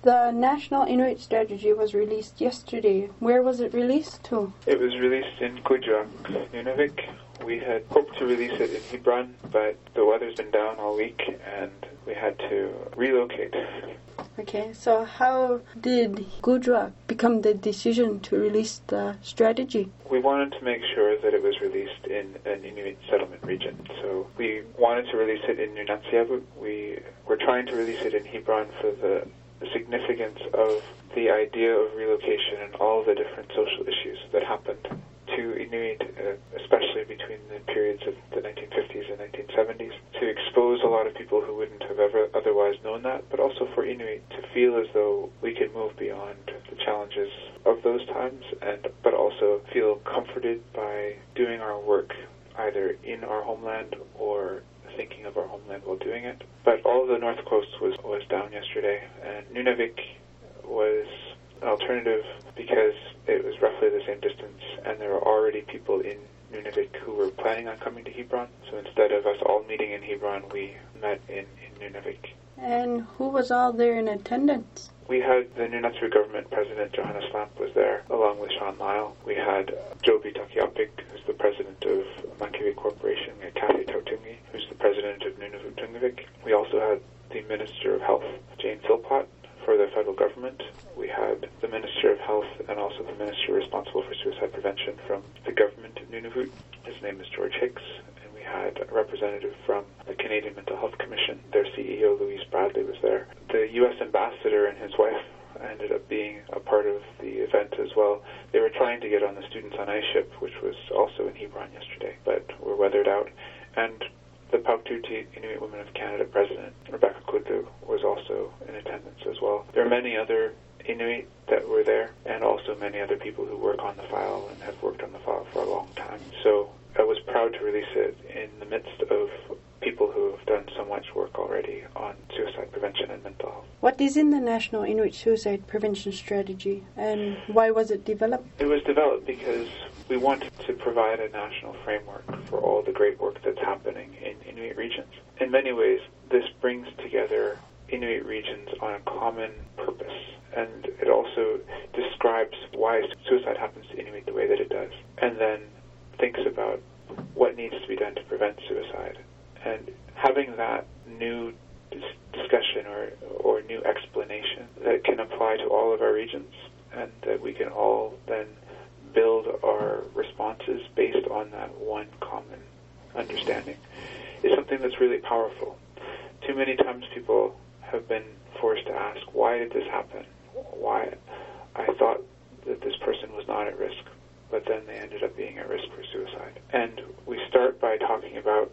The National Inuit Strategy was released yesterday. Where was it released to? It was released in Kuujjuaq, Nunavik. We had hoped to release it in Hebron, but the weather's been down all week and we had to relocate. Okay, so how did Kuujjuaq become the decision to release the strategy? We wanted to make sure that it was released in an Inuit settlement region. So we wanted to release it in Nunatsiavut. We were trying to release it in Hebron for the significance of the idea of relocation and all the different social issues that happened to Inuit, especially between the periods of the 1950s and 1970s, to expose a lot of people who wouldn't have ever otherwise known that, but also for Inuit to feel as though we could move beyond the challenges of those times, but also feel comforted by doing our work either in our homeland or thinking of our homeland while doing it. But all of the North Coast was down yesterday, and Nunavik was an alternative because it was roughly the same distance, and there were already people in Nunavik who were planning on coming to Hebron. So instead of us all meeting in Hebron, we met in Nunavik. And who was all there in attendance? We had the Nunatsiavut government president, Johannes Lamp, was there, along with Sean Lyle. We had Joby Takiapik, who's the president of Mankiewicz Corporation, and Kathy Tautungi, who's the president of Nunavut Tunngavik. We also had the Minister of Health, Jane Philpott, for the federal government. We had the Minister of Health and also the Minister responsible for suicide prevention from the government of Nunavut. His name is George Hicks. And we had a representative from the Canadian Mental Health Commission. Their CEO, Louise Bradley, was there. The U.S. ambassador and his wife ended up being a part of the event as well. They were trying to get on the Students on Ice ship, which was also in Hebron yesterday, but were weathered out. And the Pauktuti Inuit Women of Canada president, Rebecca Kudlu, was also in attendance as well. There are many other Inuit that were there, and also many other people who work on the file and have worked on the file for a long time. So I was proud to release it in the midst of people who have done so much work already on suicide prevention and mental health. What is in the National Inuit Suicide Prevention Strategy, and why was it developed? It was developed because we wanted to provide a national framework for all the great work that's happening in Inuit regions. In many ways, this brings together Inuit regions on a common purpose, and it also describes why suicide happens to Inuit the way that it does, and then thinks about what needs to be done to prevent suicide. And having that new discussion or new explanation that can apply to all of our regions, and that we can all then build our responses based on that one common understanding, is something that's really powerful. Too many times people have been forced to ask, why did this happen? Why? I thought that this person was not at risk, but then they ended up being at risk for suicide. And we start by talking about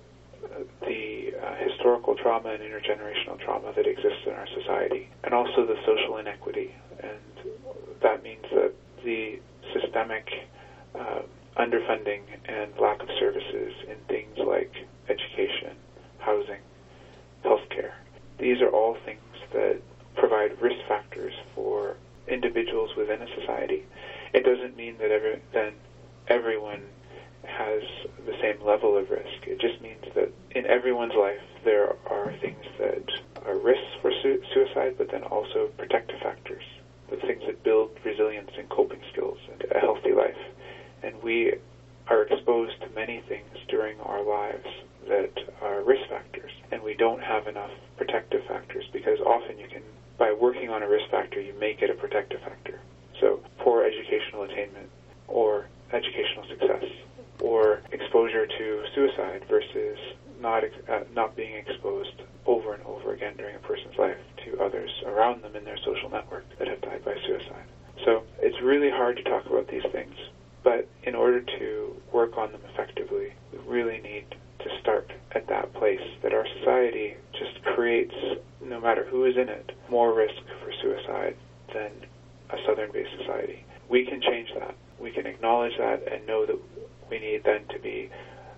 the historical trauma and intergenerational trauma that exists in our society, and also the social inequity. And that means that the systemic underfunding and lack of services in things like education, housing, healthcare. These are all things that provide risk factors for individuals within a society. It doesn't mean that everyone has the same level of risk. It just means that in everyone's life there are things that are risks for suicide, but then also protective factors, the things that build resilience and coping skills and a healthy life. And we are exposed to many things during our lives that are risk factors, and we don't have enough protective factors, because often you can, by working on a risk factor, you make it a protective factor. So poor educational attainment, or educational success, or exposure to suicide versus not being exposed over and over again during a person's life to others around them in their social network that have died by suicide. So it's really hard to talk about these things, but in order to work on them effectively, we really need to start at that place that our society just creates, no matter who is in it, more risk for suicide than a southern-based society. We can change that. We can acknowledge that and know that we need then to be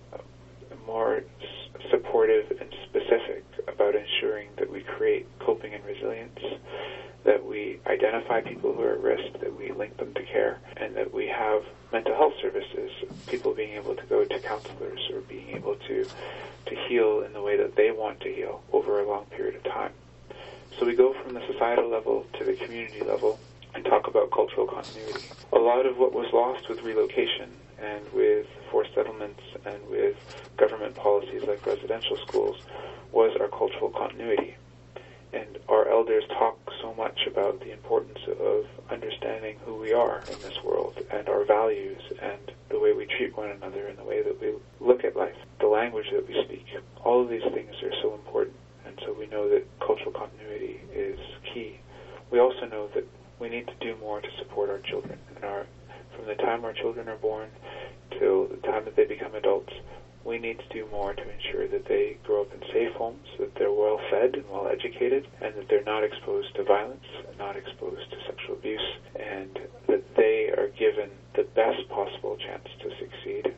more supportive and specific about ensuring that we create coping and resilience, that we identify people who are at risk, that we link them to care, and that we have mental health services, people being able to go to counselors or being able to heal in the way that they want to heal over a long period of time. So we go from the societal level to the community level and talk about cultural continuity. A lot of what was lost with relocation and with forced settlements and with government policies like residential schools was our cultural continuity. And our elders talk so much about the importance of understanding who we are in this world and our values and the way we treat one another and the way that we look at life, the language that we speak. All of these things are so important, and so we know that cultural continuity is key. We also know that we need to do more to support our children. And from the time our children are born till the time that they become adults, we need to do more to ensure that they grow up in safe homes, that they're well fed and well educated, and that they're not exposed to violence, not exposed to sexual abuse, and that they are given the best possible chance to succeed.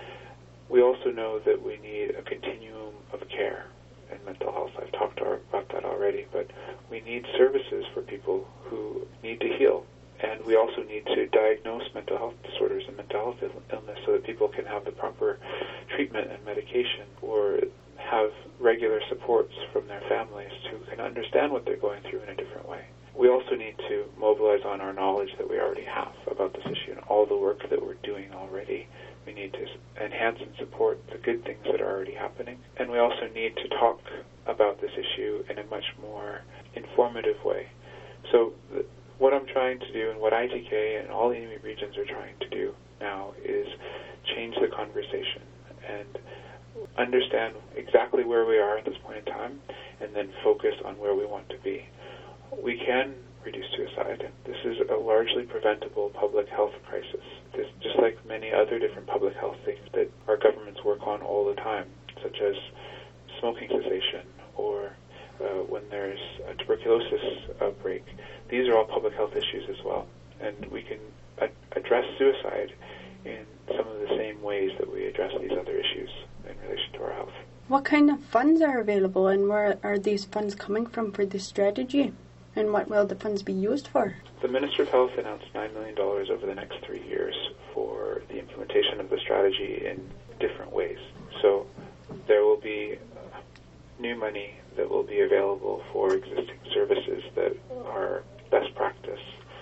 We also know that we need a continuum of care in mental health. I've talked about that already, but we need services for people who need to heal. And we also need to diagnose mental health disorders and mental health illness so that people can have the proper treatment and medication, or have regular supports from their families who can understand what they're going through in a different way. We also need to mobilize on our knowledge that we already have about this issue and all the work that we're doing already. We need to enhance and support the good things that are already happening. And we also need to talk about this issue in a much more informative way. So what I'm trying to do, and what ITK and all the Inuit regions are trying to do now, is change the conversation and understand exactly where we are at this point in time, and then focus on where we want to be. We can reduce suicide. This is a largely preventable public health crisis. This, just like many other different public health things that our governments work on all the time, such as smoking cessation or when there's a tuberculosis outbreak. These are all public health issues as well. And we can address suicide in some of the same ways that we address these other issues in relation to our health. What kind of funds are available, and where are these funds coming from for this strategy? And what will the funds be used for? The Minister of Health announced $9 million over the next 3 years for the implementation of the strategy in different ways. So there will be new money that will be available for existing services that are best practice.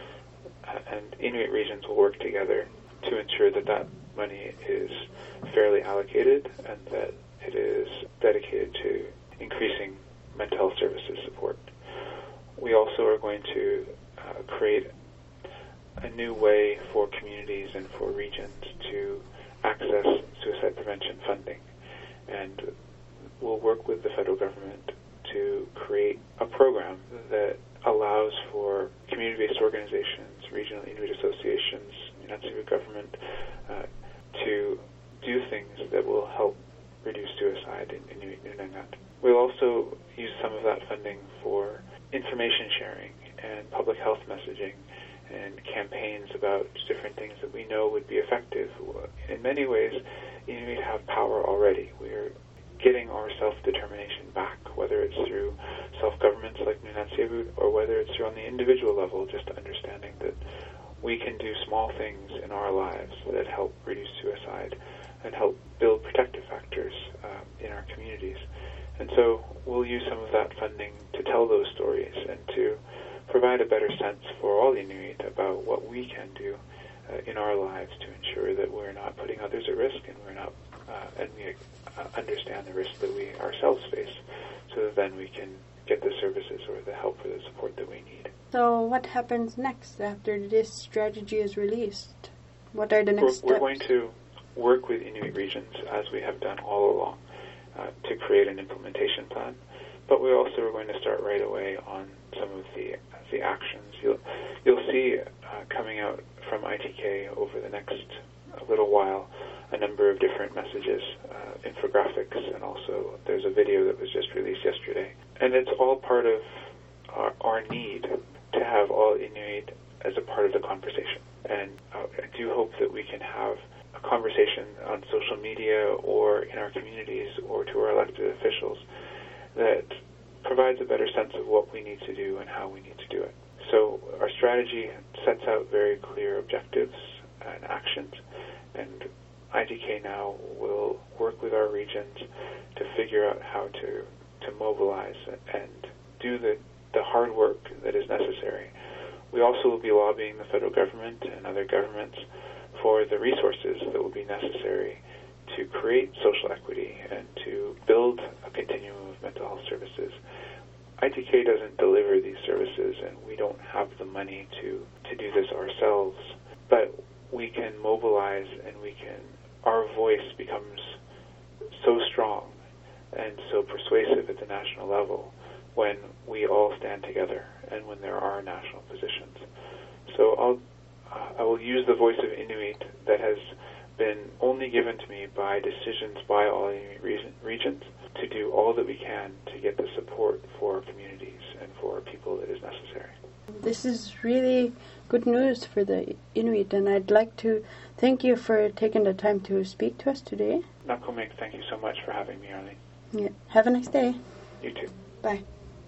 And Inuit regions will work together to ensure that that money is fairly allocated and that it is dedicated to increasing mental health services support. We also are going to create a new way for communities and for regions to access suicide prevention funding. And we'll work with the federal government to create a program that allows for community-based organizations, regional Inuit associations, Nunatsiavut government, to do things that will help reduce suicide in Inuit Nunangat. We'll also use some of that funding for information sharing and public health messaging and campaigns about different things that we know would be effective. In many ways, Inuit have power already. We're getting our self-determination back, whether it's through self-governments like Nunatsiavut or whether it's through on the individual level, just understanding that we can do small things in our lives that help reduce suicide and help build protective factors in our communities. And so we'll use some of that funding to tell those stories and to provide a better sense for all Inuit about what we can do in our lives to ensure that we're not putting others at risk and we're not and we understand the risks that we ourselves face, so that then we can get the services or the help or the support that we need. So what happens next after this strategy is released? What are the next steps? We're going to work with Inuit regions, as we have done all along, to create an implementation plan. But we also are going to start right away on some of the actions. You'll see coming out from ITK over the next little while a number of different messages, infographics, and also there's a video that was just released yesterday. And it's all part of our need to have all Inuit as a part of the conversation. And I do hope that we can have a conversation on social media or in our communities or to our elected officials that provides a better sense of what we need to do and how we need to do it. So our strategy sets out very clear objectives and actions, and ITK now will work with our regions to figure out how to mobilize and do the the hard work that is necessary. We also will be lobbying the federal government and other governments for the resources that will be necessary to create social equity and to build a continuum of mental health services. ITK doesn't deliver these services, and we don't have the money to do this ourselves, but we can mobilize, and our voice becomes so strong and so persuasive at the national level when we all stand together and when there are national positions. So I will use the voice of Inuit that has been only given to me by decisions by all Inuit regions to do all that we can to get the support for our communities and for our people that is necessary. This is really good news for the Inuit, and I'd like to thank you for taking the time to speak to us today. Nakomik, thank you so much for having me, Arlene. Yeah. Have a nice day. You too. Bye.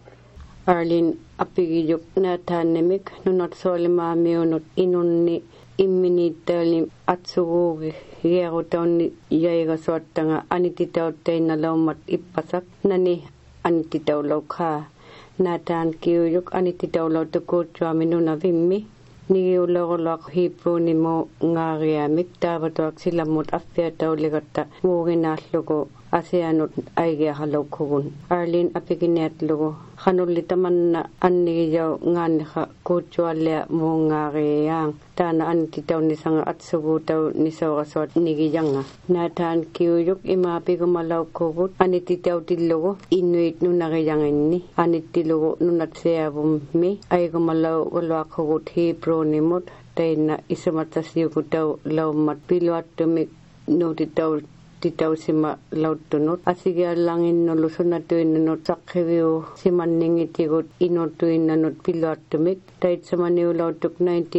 Arlene apigiyuk na tanemik nunat solima meonot inunni imminitali atsugugi yerutauni yaiga sottanga anititautteina laumat ippasak nani anititaulauka natan kiyuk anititaulautukutwa minuna vimmi nigiulorolaq hiipuni mo ngariamik tavatuak silamut affiatauligatta muuginaallugu asianut aigiahalaukugun Arlene apigineatlugu khanullitamanna annigijaw ngaannikha kuutsuallea muungariyaang taana anititaunisanga atsugutaw nisawqasuat nigijanga naataan kiuyuk imaapigumalaukugut anititautillugu Inuit nunagiyanginni anittilugu nunatseavummi aigumalau galuaqhugut hiiproonimut taina isamatsasiugutaw laumat piluattumik nutitaw titausima lautunut asigiallanginnulu sunatuinnanut saqqiviu simanningitigut inutuinnanut piluattumik taitsamaniulautuk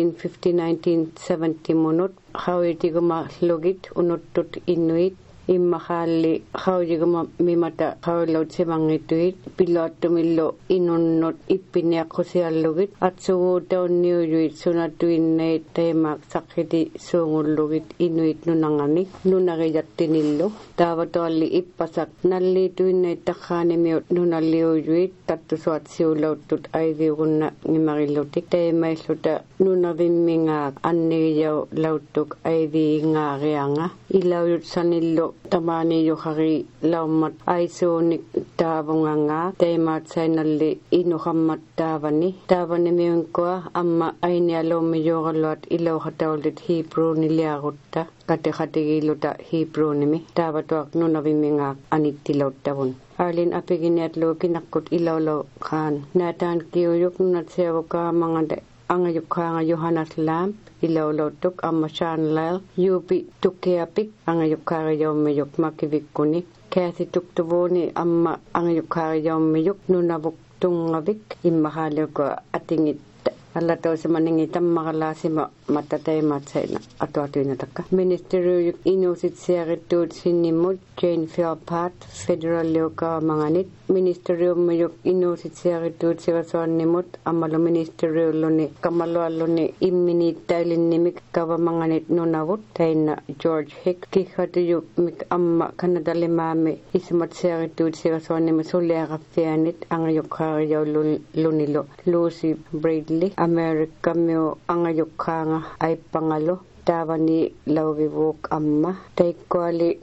1950-1970 munut hauitiguma lugit unuttut Inuit immahalli haujiguma mimata haulautsimangituit piluattumillu inunnut ippiniaqqusiallugit atsuguutaunniuyuit sunatuinnait taimak saqqiti suungullugit Inuit nunangani nunagijattinillu taavatualli ippasak nallituinnait taqqaanimiut nunalliuyuit tattusuatsiulauttut aidiugunna ngimagillutik taimailluta nunavimmingaak annigijaw lauttuk aidiingaarianga ilauyut sanillu tamani yuhari laumat aisuunik taavunganga taimaat sainalli inuhammat taavani miunkua amma ainialomi yugaluat ilauhataulit hiipruuniliagutta katikatigiluta hiipruunimi taavatuak nunavimmingaak anittilauttavun Arlene apigineatlu kinakkut ilaulau khaan naataan kiuyuk nunatseavukaa mangade angayukkaanga Johannes Lamp ilaulautuk amma Sean Lyle yuupi tukkeapik angayukkaarajaummiyuk makivikkuni Kathy tuktuvuni amma angayukkaarajaummiyuk nunavuk tungavik immahaaliuko atingit allatausimaningi tammaqalaasima matataimaatsaina atuatuinatakka ministeriuyuk inuusitsiarittuut sinnimut Jane Philpott federaliuka manganit ministeriummiyuk inuusitsiarittuut sivasuannimut ammalu ministeriulluni kamalualluni imminiittailinnimik kavamanganit nunavut taina George Hick kihhatuyuk mik amma kanadalimaami isimatsiarittuut sivasuannimi suliaqaffianit angayukkaarijaulunilu Lucy Bradley America mio angayukkaanga aippangalo taavani laugivuk amma taikkuali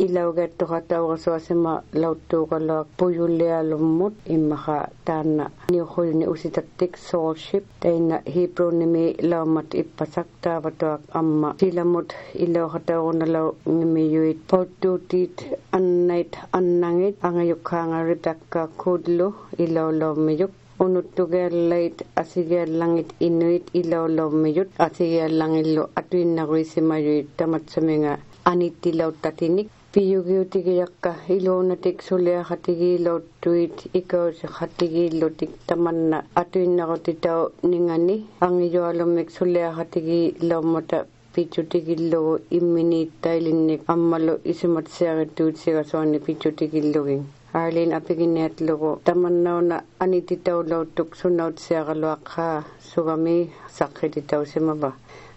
ilaugattuqatauqasuasima lauttuuqalaaq puyullialummut immaqa taanna niuhuyuni usitattik soulship taina hiipruunimi laumat ippasak taavatuaq amma silamut ilauqatauqunalau ngimiyuit pauttuutiit annait annangit angayukkaanga Rebecca Kudlu ilaulaumiyuk unuttugeallait asigiallangit Inuit ilaulaumiyut asigiallangillu atuinnaruisimayuit tamatsaminga anittilauttatinik piyugiutigiyakka iluunatik suliaqatigiilauttuit ikausiqatigillutik tamanna atuinnarutitau ningani angijualumik suliaqatigiilaumata pichutigillugu imminiittailinnik ammalu isimatsiarittuut sigasuanni pichutigillugin Arlene apigineatlugu tamannauna anititaulautuk sunautsiaqaluaqqa sugami saqqititausimava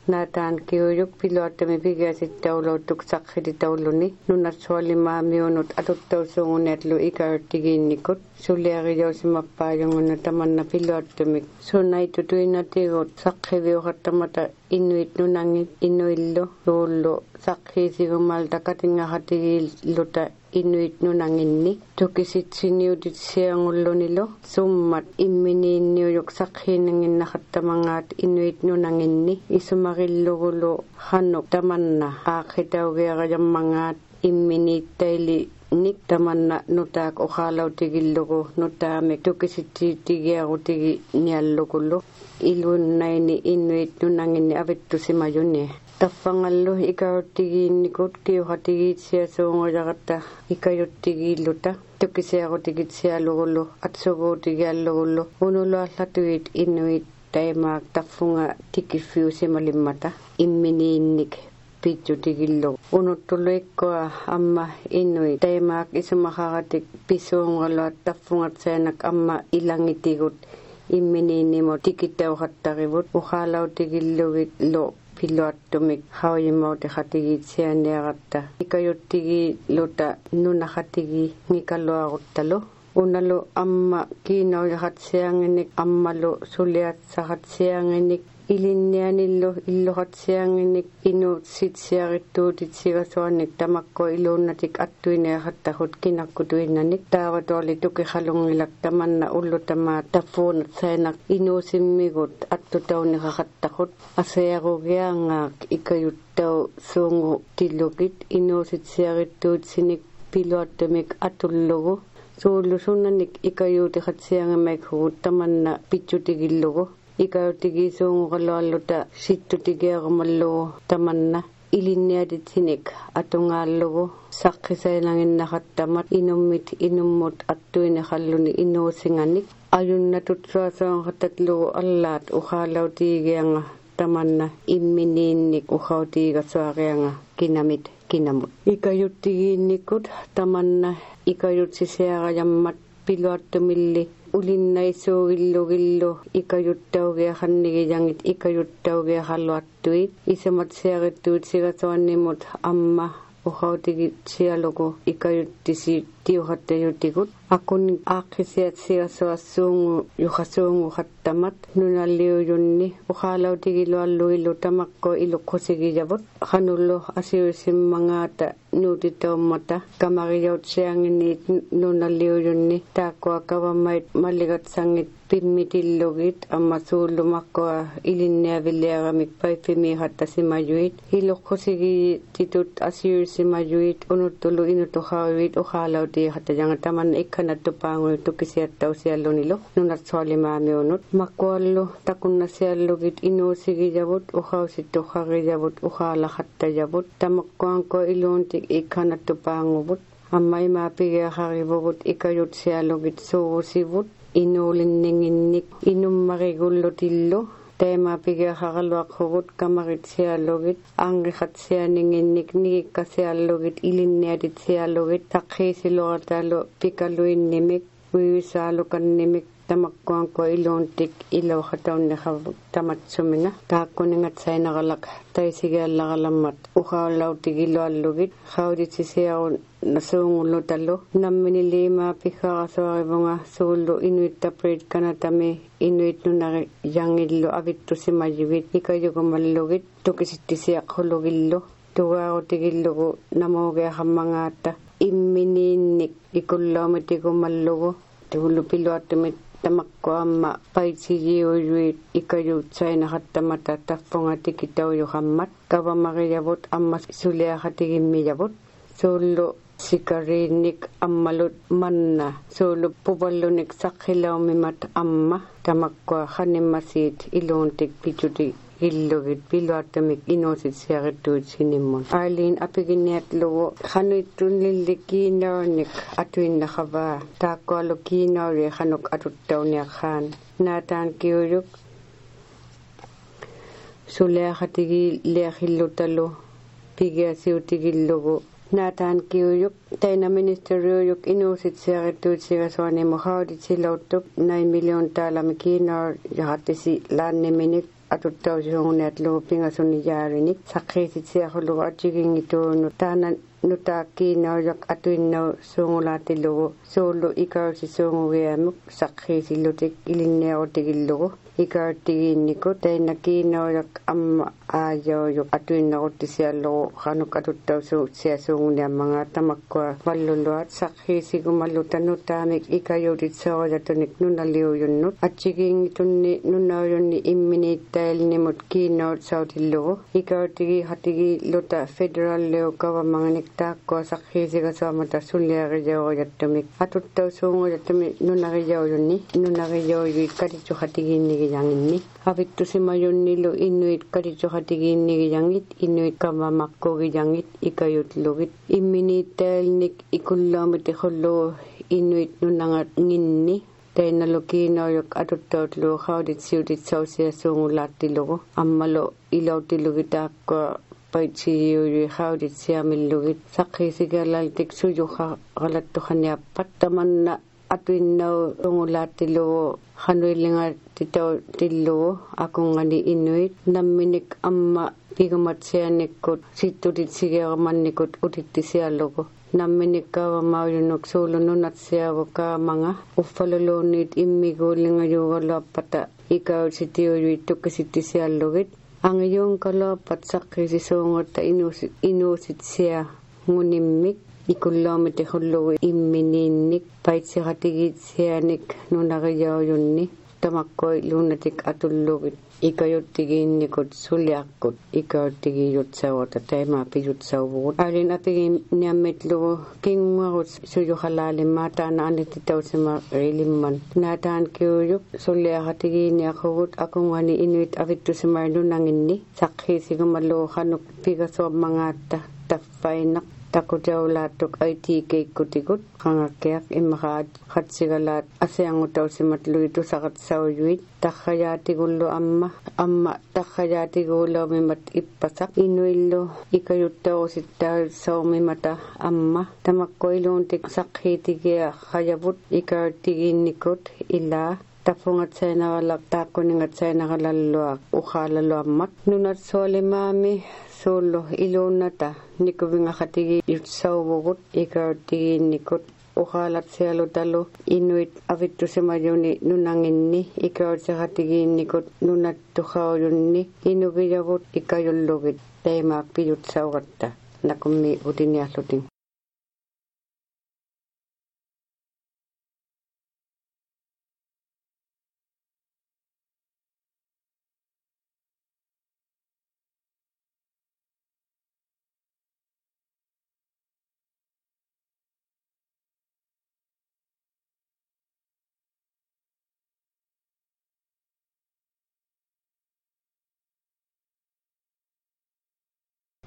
naataan kiuyuk piluatami pigiasittaulautuk saqqititauluni nunarsualimaamiunut atuttausuunguneatlu ikartigiinnikut suliariausimappaayunguna tamanna piluattamik sunaitutuinatigut saqqiviuqattamata inuit nunangit inuillu luullu saqqisiigumalta katingaqatigilluta inuit nunanginni tukisitsiniutit siangullunilo summat imminiinniuyuk saqqiinanginnaqattamangaat inuit nunanginni isumaqillugulu hanuk tamanna aaqqitaugiaqajammangaat imminiittaili nik tamanna nutaak uqaalautigillugu nutaamik tukisitsiitigiaqutigi niallugullu ilunnaini inuit nunanginni avittusimayuni taffangallu ikayuttigiinnikut kiuqatigiitsiasuungujaqatta ikayuttigilluta tukisiaqutigitsialugullu atsuguutigiallugullu unuluallatuit inuit taimaak taffunga tikiffiusimalimmata imminiinnik pitjutigillu unuttuluikkoa amma inuit taimaak isumaqaqatik pisuungaluat taffungat saanak amma ilangitigut imminiinnimut tikitauqattaqivut uqaalautigillugit lo piluattumik hauimauti qatigiitsianiaqatta ikayuttigi-luta nunaqatigi ngikaluaquttalu unalu amma kiinaujaqatsianginik ammalu suliatsaqatsianginik ilinnianillu illuqatsianginik inuutsitsiarittuutitsigassuannik tamakko iluunnatik attuineaqattaqut kinakkutuinnanik taavatuali tukiqalungilak tamanna ullutamaa taffuunat sainak inuusimmigut attutauniqaqattaqut asayaqugiangaak ikayuttau suungu tillukit inuusitsiarittuutsinik piluattamik atullugu suullusunnanik ikayuutiqatsiangamaikhugut tamanna pitjutigillugu ikayutigisuunguqalualluta sittutigiaqumallugu tamanna ilinniatitsinik atungaallugu saqqisailanginnaqattamat inummit inummut attuineqalluni inuusinganik ajunnatutsuasuanqatatlugu allaat uqaalautigianga tamanna imminiinnik uqautiigassuaqianga kinamut ikayuttigiinnikut tamanna ikayutsisiaqajammat piluattumilli ulinnaisuugillugillu ikayuttaugiaqannigijangit ikayuttaugiaqalluattuit isamatsiarittuit sigasuannimut amma uqautigitsialugu ikayuttisiitiuqattayutigut akun aaqqisiatsigassuassuungu yuqasuunguqattamat nunalliuyunni uqaalautigillualluillu tamakko iluqqusigijavut qanullu asiusimmangaata nuutitaummata kamariautsianginiit nunalliuyunni taakkuakavamait malligatsangit pimmitillugit amma suullumaqqua ilinniaviliaramik paifimiiqattasimajuit iluqqusigititut asiusimajuit unuttulu inutuqaruit uqaalautiiqattajanga tamanna ikkanattupaangui tukisiattausiallunilu nunatsualimaamiunut makkuallu takunnasiallugit inuusigijavut uqausittuqarijavut uqaalaqattajavut tamakkuanko iluuntik ikkanattupaanguvut amma imaapigiaqarivugut ikayutsiallugit suugusivut inuulinninginnik inummarigullutillu taimaapigiaqaqaluaqqugut kamaritsiallugit angiqatsianinginnik nigikkasiallugit ilinniatitsiallugit taqqiisiluqatalu pikaluinnimik uivisaalukannimik tamakkuanko iluuntik ilauqataunniqavut tamatsuminga taakkuningatsainaqalaq taisigiallaqalammat uqaulautigilluallugit qauditsisiaqun nasuungullutalu namminiliimaapiqqaqasuarivunga suullu inuittaprit kanatami inuit nunari yangillu avittusimajivit ikayugumallugit tukisittisiaqqulugillu tugaarutigilugu namuugiaqammangaatta imminiinnik ikullaumatikummallugu tuullu piluattumit tamakko amma paitsiyuuyuit ikayutsainaqattamata taffunga tikitauyuqammat kavamarijavut amma suliaqatigimmijavut suullu sikariinnik ammalut manna suullu puvallunik saqqilaumimat amma tamakkua qanimmasiit iluuntik pichuti illugit piluattamik inuusitsiarittuit sinimmun aaliin apiginiatlugu qanuittunlilli kiinaurnik atuinnaqavaa taakkualu kiinauri qanuk atuttauniaqqaan naataan kiuyuk suliaqatigi liaqillutalu pigiasiutigillugu naataan kiuyuk taina ministeriuyuk inuusitsiarittuit sigasuanimu qauditsilautuk 9 million taalami kiinaur yaqatisi laanniminik atuttausuungat lu pingasuniyaarinik saqqisitsiaqulu atjigingituunu taana nutaakkiinauyak atuinnau suungulaatilugu suullu ikausisuungugiamuk saqqisilutik ilinniarutikillugu ikaartigiinnikut tainnakiinauyak amma aajauyuk atuinnaruttisiallugu qanuk atuttausuutsiasuunguniammanga tamakkua valluluat saqqisigumallu tanutaamik ikayutitsooratunik nunaliuyunnut atjigiingitunni nunauyunni imminiittailnimut kiinaut sautillugu ikaartigi hatigi luta federal leo government taakkua saqqisigasoomatta sulliarijaurujattumik atuttausuungujattumik nunarijauyunni katichuhatigiinnigiyanginni avittusimayunnilu inuit katichuhatigiinnigiyangit inuit kamamakkuugiyangit ikayutlugit imminiittailnik ikullaamitiqullugu inuit nunangatnginni tainalukiinauyuk atuttautlugu qauditsausiasuungulaattilugu ammalu ilautilugitaakkua paitsiyuyi qauditsiyamillugit saqqisigalaltik suyuqa qalattuqaniappat tamanna atuinnau ungulaattilugu qanuillinga titautillugu akungani inuit namminik amma pigamatsianikut sittutitsigiaqamannikut utittisiallugu namminik kaavamauyunuk suulununnatsiavu kaamanga uffaluluunniit immiguullingayuugaluappata ikautsitiyuyuit tukkisittisiallugit angiyuunkaluappat saqqisisuungutta inuusitsia ngunimmik ikullaamitiqullugu imminiinnik paitsiqatigiitsianik nunarijauyunni tamakkoi luunatik atullugit ikayuttigiinnikut suliaqqut ikauttigiyutsauta taimaapijutsauvugut alin apiginiammitlugu kinguarut suyuqalaalimmaa taana anititausimaa ilimman naataan kiuyuk suliaqatigiiniaqugut akungani inuit avittusimaa nunanginni saqqisigumallugu qanuk pigasoormangaatta taffainaq takutaulaatuk aitiikeikkutikut qangakkiaq imaqaat qatsigalaat asiangutausimatlugi tusaqatsauyuit taqqayaatigullu amma taqqayaatigulaumimat ippasaq inuillu ikayuttausittaausaumimata amma tamakkoiluuntik saqqiitigia qayavut ikaartigiinnikut ilaa tafungatsainaqalaq taakkuningatsainaqalalluaq uqaalaluammat nunatsualimaami suullu iluunnata nikuvingaqatigi yutsauvugut ikaartigiinnikut uqaalatsialutalu inuit avittusimayuni nunanginni ikaartiqatigiinnikut nunattuqauyunni inugiyavut ikayullugit taimaakpiyutsaugatta nakummi utiniallutin